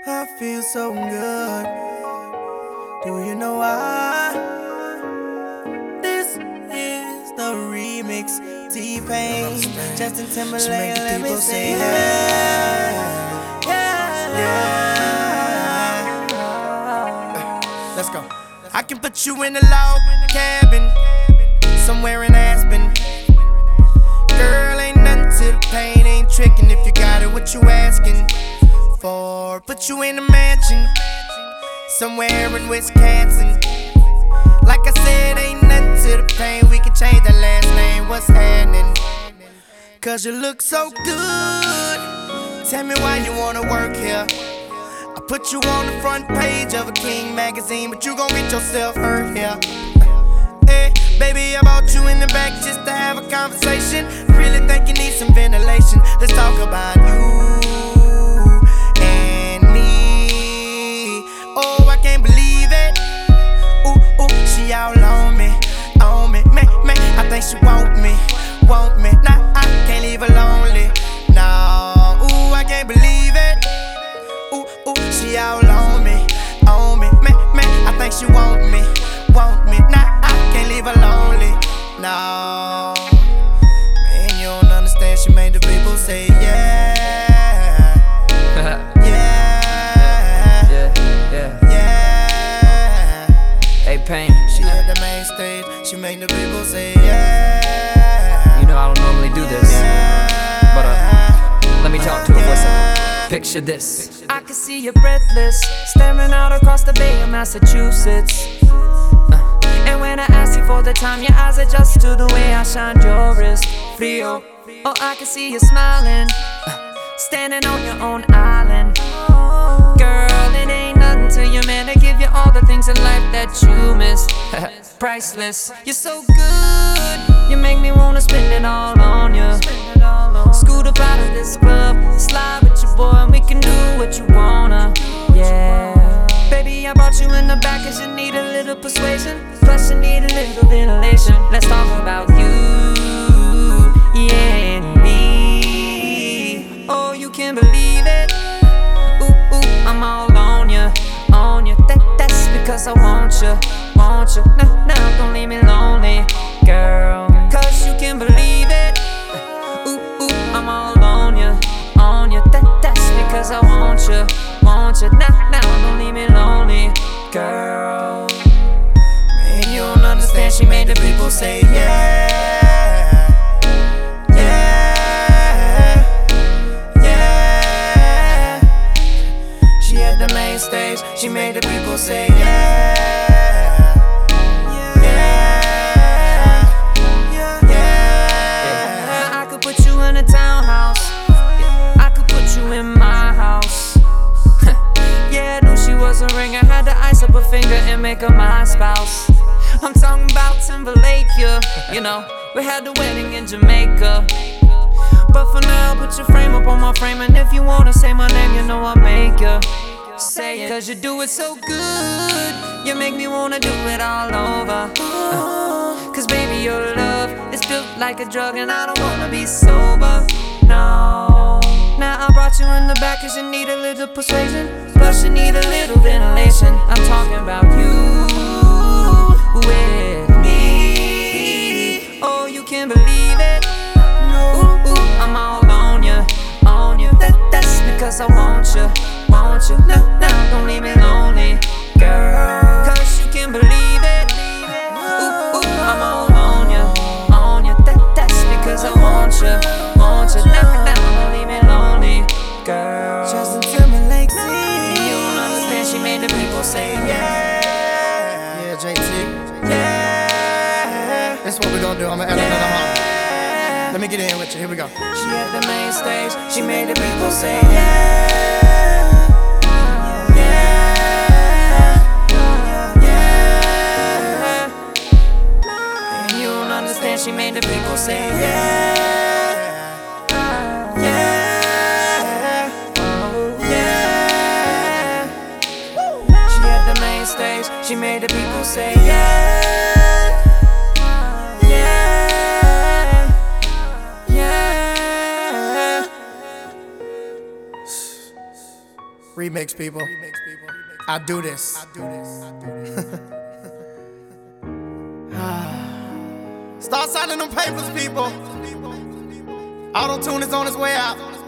I feel so good. Do you know why? This is the remix. T-Pain, Justin Timberlake, let me say yeah, yeah. Let's go. I can put you in a log cabin somewhere in Aspen. Girl, ain't nothing to the pain, ain't tricking if you got it, what you asking for? Put you in a mansion somewhere in Wisconsin. Like I said, ain't nothing to the pain, we can change the last name, what's happening? Cause you look so good. Tell me why you wanna work here. I put you on the front page of a King magazine, but you gon' get yourself hurt here. Hey, baby, I brought you in the back just to have a conversation. Really think you need some ventilation. Let's talk about you and me. Oh, I can't believe it. Ooh, she all on me, man. I think she want me. Nah, I can't leave her lonely. No, ooh, I can't believe it. Ooh, she all on me, man. I think she want me. Nah, I can't leave her lonely. No, man, you don't understand. She made the people say yeah, yeah. Hey, Pain. She at the main stage. She made the people say yeah. You know I don't normally do this, but let me talk to her for a second. Picture this. I can see you breathless, staring out across the Bay of Massachusetts. And when I ask you for the time, your eyes adjust to the way I shined your wrist. Frio. Oh, I can see you smiling, standing on your own island. Girl, it ain't nothing to you, man, to give you all the things in life that you miss. Priceless. You're so good, you make me wanna spend it all on you. Scoot up out of this club, slide with your boy, and we can do what you wanna. Yeah. Baby, I brought you in the back cause you need a little persuasion. Plus you need a little ventilation. Let's talk about you, yeah, and me. Oh, you can't believe it. Ooh, I'm all on you. That's because I want you. Now don't leave me lonely, girl. Cause you can't believe it. Ooh, I'm all on you. That's because I want you. Now don't leave me lonely, girl. Man, you don't understand. She made the people say yeah, yeah. She at the main stage. She made the people say yeah, yeah. I could put you in a townhouse. I could put you in my house. Yeah, I knew she was a ring. I had to ice up her finger and make her my spouse. I'm talking about Timberlake, you know, we had the wedding in Jamaica. But for now, put your frame up on my frame, and if you wanna say my name, you know I'll make you say it. Cause you do it so good, you make me wanna do it all over. Cause baby, your love is built like a drug, and I don't wanna be sober, no. Now I brought you in the back cause you need a little persuasion. Plus you need a little ventilation. I'm talking about you with me. Oh, you can't believe it. Ooh, I'm all on you. That's because I want you. Now don't leave me lonely, girl. Cause you can't believe it. Ooh, I'm all on you. That's because I want you. Now don't leave me lonely, girl. Justin Timberlake, see. And you don't understand, she made the people say yeah. Yeah, JT. Yeah. That's what we're gonna do. I'm gonna add another home. Let me get in with you. Here we go. She at the main stage. She made the people say yeah. And you don't understand, she made the people say yeah. She at the main stage. She made the people say yeah. Remix people. I do this. Start signing them papers, people. Auto-tune is on its way out.